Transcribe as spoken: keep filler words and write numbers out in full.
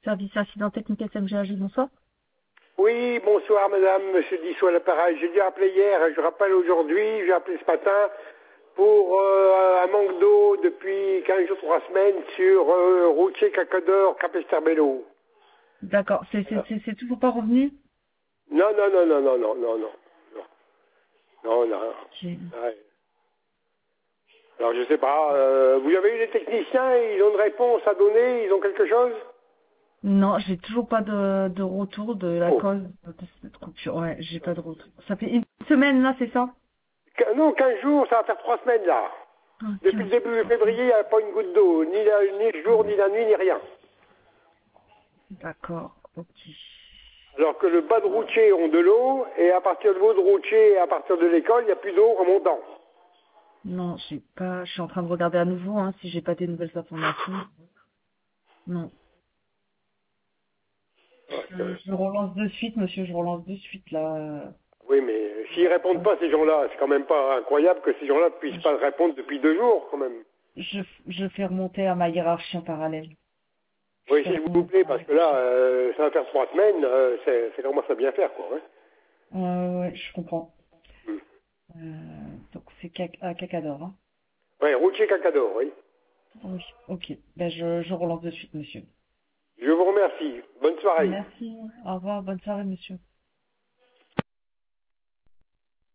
service incident technique S M G A G, bonsoir. Oui, bonsoir madame, monsieur Dissot à l'appareil. J'ai dû appeler hier, je rappelle aujourd'hui, j'ai appelé ce matin pour euh, un manque d'eau depuis quinze jours, trois semaines sur euh, routier Cacador, Capesterbello. D'accord, c'est c'est- c'est- c'est toujours pas revenu? Non, non, non, non, non, non, non, non, non, non, non. J'ai- Ouais. Alors je sais pas, euh, vous avez eu des techniciens, ils ont une réponse à donner, ils ont quelque chose? Non, j'ai toujours pas de, de retour de la Oh. cause de cette rupture. Ouais, j'ai pas de retour. Ça fait une semaine là, c'est ça? Qu- Non, quinze jours, ça va faire trois semaines là. Ah, Depuis le quinze début jours. février, il n'y a pas une goutte d'eau, ni, la- ni le jour, ni la nuit, ni rien. D'accord, ok. Alors que le bas de routier ont de l'eau, et à partir du haut de routier, à partir de l'école, il n'y a plus d'eau remontant. Non, j'ai pas. Je suis en train de regarder à nouveau, hein, si j'ai pas des nouvelles informations. Non. Ouais, Je, euh, je relance de suite, monsieur, je relance de suite là. oui, mais s'ils répondent pas, ces gens-là, c'est quand même pas incroyable que ces gens-là ne puissent pas répondre depuis deux jours, quand même. Je, je fais remonter à ma hiérarchie en parallèle. Je Oui, fais s'il vous remonter plaît, à ma parce que là, hiérarchie. euh, ça va faire trois semaines, euh, c'est, ça commence à bien faire, quoi. Hein. Euh, ouais, je comprends. Hmm. Euh, donc c'est cac- à Cacador, hein. Ouais, routier Cacador, oui. Oui, ok. Ben je, je relance de suite, monsieur. Je vous remercie. Bonne soirée. Merci. Au revoir. Bonne soirée, monsieur.